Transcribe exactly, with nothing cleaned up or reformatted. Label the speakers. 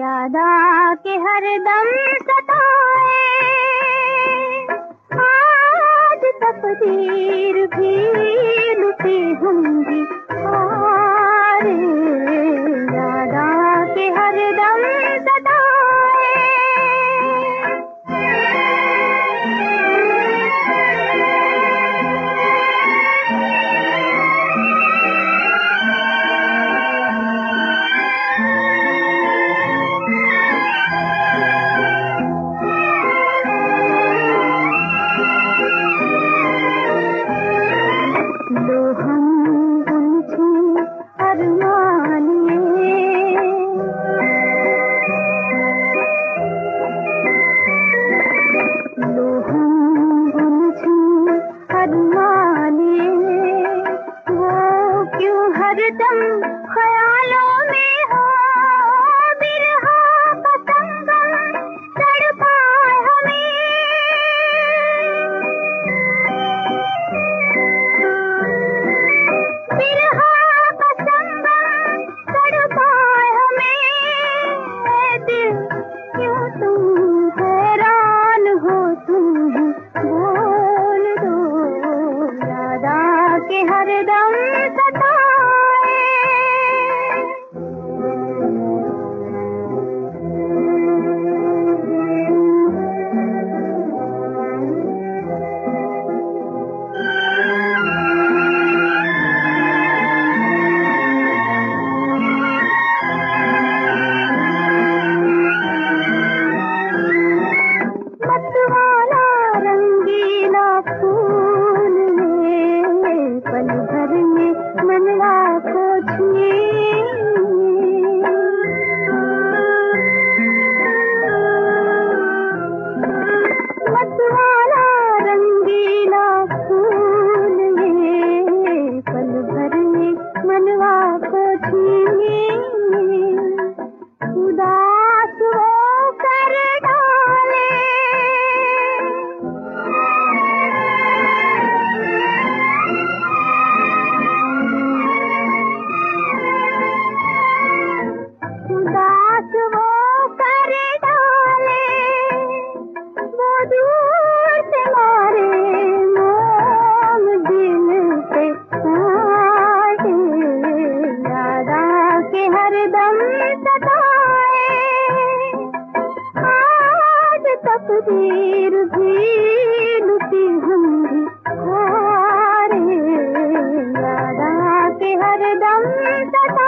Speaker 1: याद आके हरदम सताए, आज तकदीर भी लुटी होंगी हारे, याद आके हरदम सताए। हरदम ख्यालों में हो बिरहा का संगम, तड़पाए हमें बिरहा का संगम, तड़पाए हमें दिल। क्यों तुम हैरान हो, तुम बोल दो, याद आके हरदम सताए। मतवाला रंगीला फूल है, पल भर में मनवा को छुए, मतवाला रंगीला फूल है, पल भर में मनवा को छुए, उदास हो कर डाले उदास वो कर डाले, वो दूर से मारे मोम दिल पे आए, याद आके हरदम सताए, आज तकदीर भी लुटी होंगी हारे, याद आके हरदम सताए।